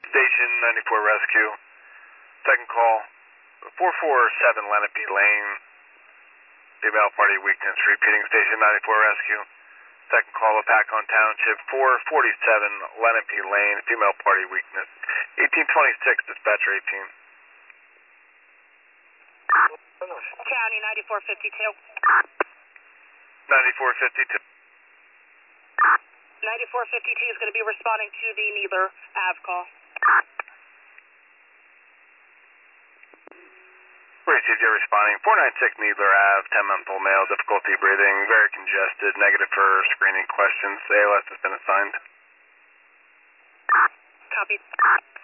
Station 94 Rescue. Second call, 447 Lenape Lane. Female party weakness. Repeating Station 94 Rescue. Second call, Apacon Township, 447 Lenape Lane. Female party weakness. 1826, dispatcher 18. County 9452. 9452. 9452 is going to be responding to the Needler Ave call. Received, you're responding. 496 Needler Ave, 10-month-old male, difficulty breathing, very congested, negative for screening questions. ALS has been assigned. Copy.